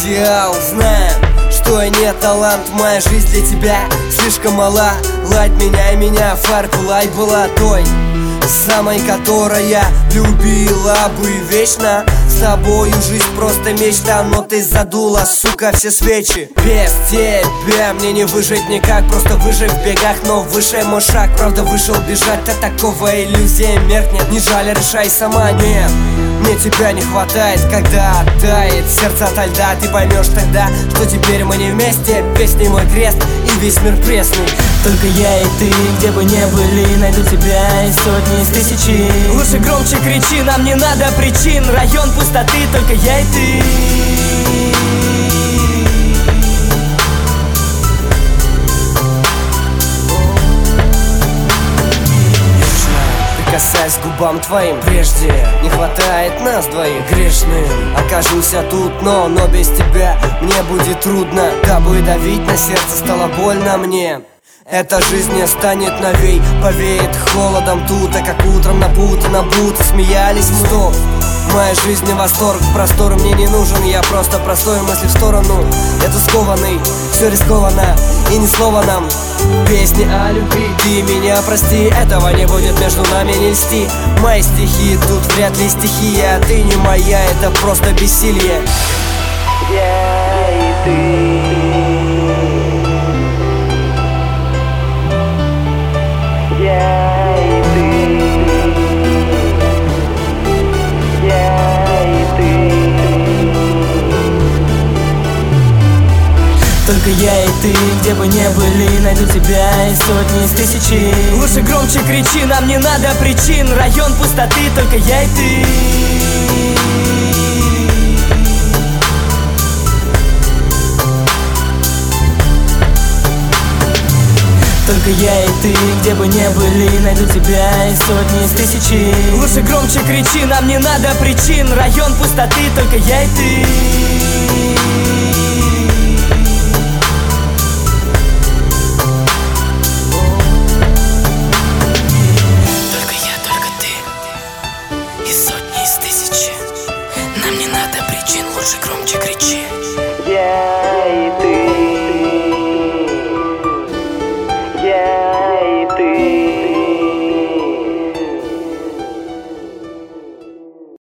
идеал. Знаю, что я не талант, моя жизнь для тебя слишком мала. Ладь меня и меня, фарку лай была той самой, которая любила бы вечно. С тобою жизнь просто мечта, но ты задула, сука, все свечи. Без тебя мне не выжить никак, просто выжить в бегах, но выше мой шаг. Правда вышел бежать, от такого иллюзия меркнет. Не жаль, решай сама, нет, мне тебя не хватает. Когда тает сердце ото льда, ты поймешь тогда, что теперь мы не вместе. Песни мой крест и весь мир пресный. Только я и ты, где бы не были, найду тебя из сотни, из тысячи. Лучше громче кричи, нам не надо причин. Район пустоты, только я и ты. Прикасаясь к губам твоим, прежде не хватает нас двоих. Грешным окажусь я тут, но без тебя мне будет трудно. Дабы давить на сердце, стало больно мне. Эта жизнь не станет новей, повеет холодом тут, а как утром напутано, будто смеялись мы. Стоп, моя жизнь не восторг, простор мне не нужен, я просто простой мысли в сторону. Это скованный, все рискованно и ни слова нам. Песни о любви, ты меня прости, этого не будет между нами, не льсти. Мои стихи тут вряд ли стихия, ты не моя, это просто бессилие. Я и ты. Я и ты, я и ты. Только я и ты, где бы не были, найду тебя из сотни, из тысячи. Лучше громче кричи, нам не надо причин. Район пустоты, только я и ты. Только я и ты, где бы не были, найду тебя из сотни, из тысячи. Лучше громче кричи, нам не надо причин. Район пустоты, только я и ты. Только я, только ты, из сотни, из тысячи. Нам не надо причин, лучше громче кричи. Я и ты.